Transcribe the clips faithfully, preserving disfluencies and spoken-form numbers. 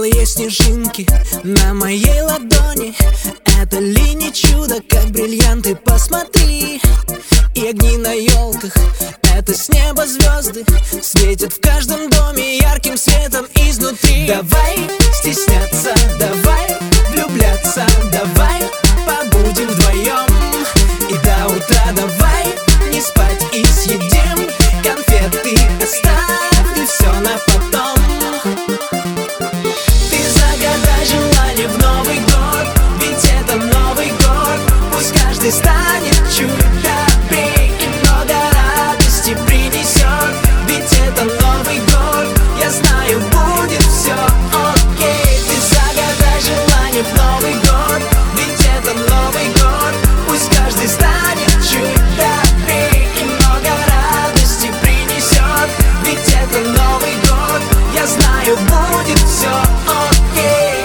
белые снежинки на моей ладони. Это ли не чудо, как бриллианты, посмотри. И огни на елках, это с неба звезды, светят в каждом доме ярким светом изнутри. Давай стесняться, давай влюбляться, давай побудем вдвоем. И до утра давай не спать и съедим конфеты, оставь все на потом. Ты загадай желание в Новый год, ведь это Новый год. Пусть каждый станет чуть добрее и много радости принесет, ведь это Новый год, я знаю, будет все окей. Ты загадай желание в Новый год, ведь это Новый год. Пусть каждый станет чуть добрее и много радости принесет, ведь это Новый год, я знаю, будет все окей.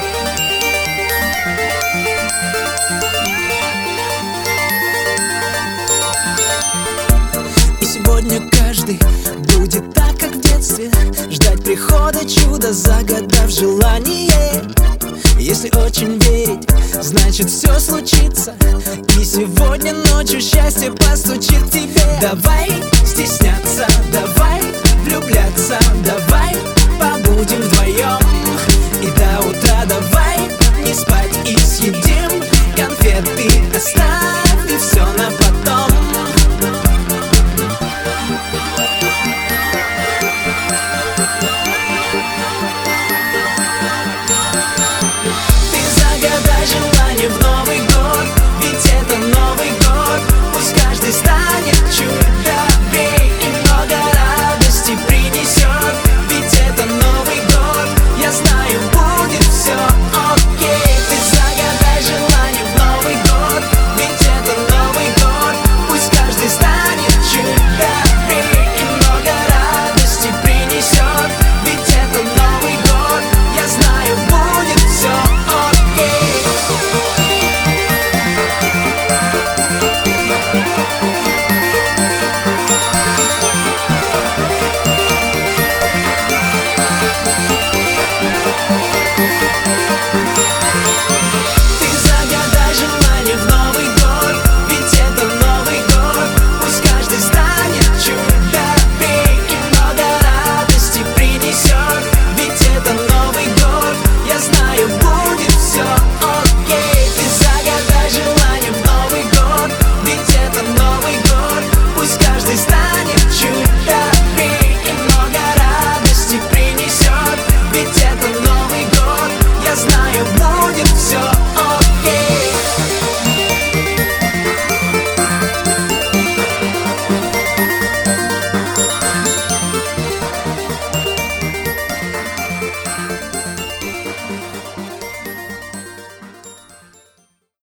И сегодня каждый будет так, как в детстве, ждать прихода чуда, загадав желание. Если очень верить, значит все случится. И сегодня ночью счастье постучит к тебе. Давай стесняться, давай влюбляться, давай побудем вдвоем. И до утра давай не спать и съедим конфеты, оставь